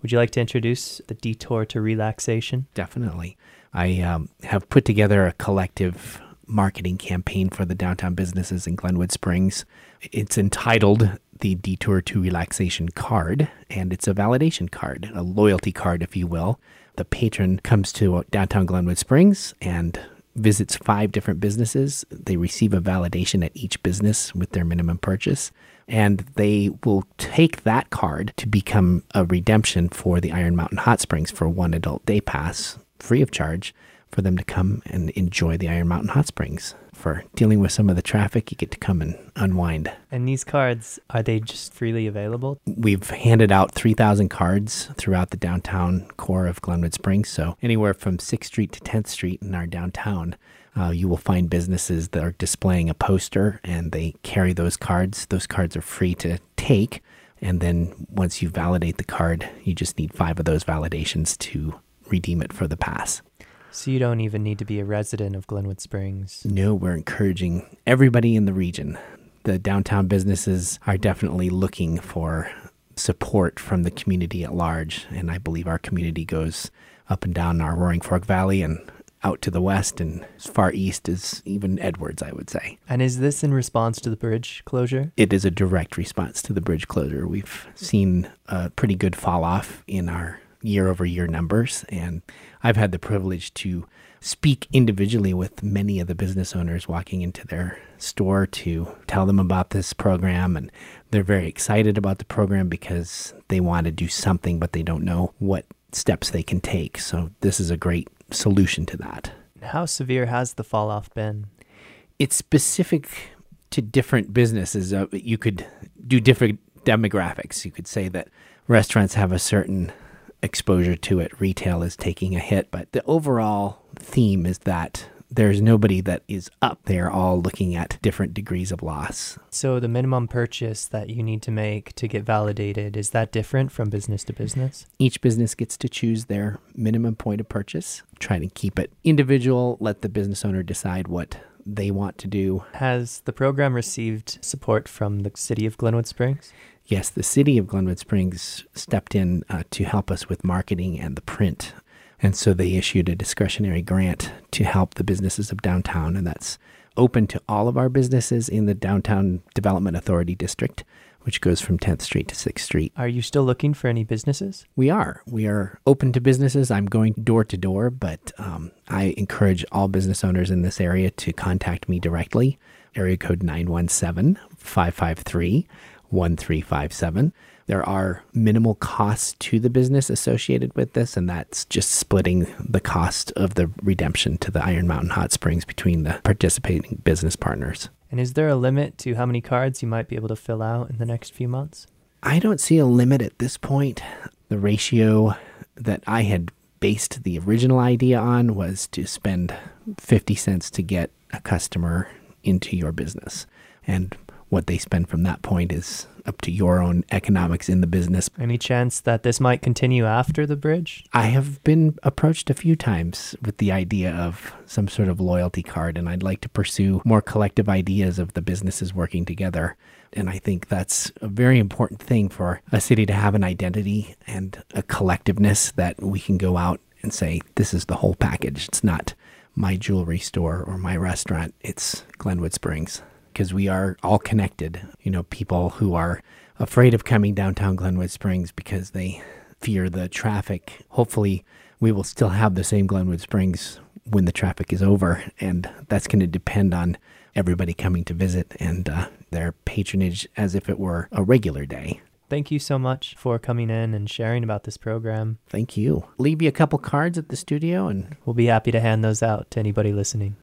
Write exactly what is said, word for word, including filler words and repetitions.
Would you like to introduce the Detour to Relaxation? Definitely. I um, have put together a collective marketing campaign for the downtown businesses in Glenwood Springs. It's entitled the Detour to Relaxation Card, and it's a validation card, a loyalty card, if you will. The patron comes to downtown Glenwood Springs and visits five different businesses. They receive a validation at each business with their minimum purchase, and they will take that card to become a redemption for the Iron Mountain Hot Springs for one adult day pass, free of charge, for them to come and enjoy the Iron Mountain Hot Springs. For dealing with some of the traffic, you get to come and unwind. And these cards, are they just freely available? We've handed out three thousand cards throughout the downtown core of Glenwood Springs. So anywhere from sixth Street to tenth Street in our downtown, uh, you will find businesses that are displaying a poster, and they carry those cards. Those cards are free to take. And then once you validate the card, you just need five of those validations to redeem it for the pass. So you don't even need to be a resident of Glenwood Springs. No, we're encouraging everybody in the region. The downtown businesses are definitely looking for support from the community at large, and I believe our community goes up and down our Roaring Fork Valley and out to the west and as far east as even Edwards, I would say. And is this in response to the bridge closure? It is a direct response to the bridge closure. We've seen a pretty good fall off in our year-over-year numbers, and I've had the privilege to speak individually with many of the business owners walking into their store to tell them about this program, and they're very excited about the program because they want to do something, but they don't know what steps they can take. So this is a great solution to that. How severe has the fall off been? It's specific to different businesses. Uh, you could do different demographics. You could say that restaurants have a certain exposure to it. Retail is taking a hit, but the overall theme is that there's nobody that is up. They're all looking at different degrees of loss. So the minimum purchase that you need to make to get validated, is that different from business to business? Each business gets to choose their minimum point of purchase. Try to keep it individual. Let the business owner decide what they want to do. Has the program received support from the city of Glenwood Springs? Yes, the city of Glenwood Springs stepped in uh, to help us with marketing and the print. And so they issued a discretionary grant to help the businesses of downtown. And that's open to all of our businesses in the Downtown Development Authority District, which goes from tenth Street to sixth Street. Are you still looking for any businesses? We are. We are open to businesses. I'm going door to door, but um, I encourage all business owners in this area to contact me directly. Area code nine one seven, five five three, one three five seven. There are minimal costs to the business associated with this, and that's just splitting the cost of the redemption to the Iron Mountain Hot Springs between the participating business partners. And is there a limit to how many cards you might be able to fill out in the next few months? I don't see a limit at this point. The ratio that I had based the original idea on was to spend fifty cents to get a customer into your business. And what they spend from that point is up to your own economics in the business. Any chance that this might continue after the bridge? I have been approached a few times with the idea of some sort of loyalty card, and I'd like to pursue more collective ideas of the businesses working together. And I think that's a very important thing for a city to have, an identity and a collectiveness that we can go out and say, this is the whole package. It's not my jewelry store or my restaurant. It's Glenwood Springs. Because we are all connected. You know, people who are afraid of coming downtown Glenwood Springs because they fear the traffic. Hopefully, we will still have the same Glenwood Springs when the traffic is over. And that's going to depend on everybody coming to visit and uh, their patronage as if it were a regular day. Thank you so much for coming in and sharing about this program. Thank you. Leave you a couple cards at the studio, and we'll be happy to hand those out to anybody listening.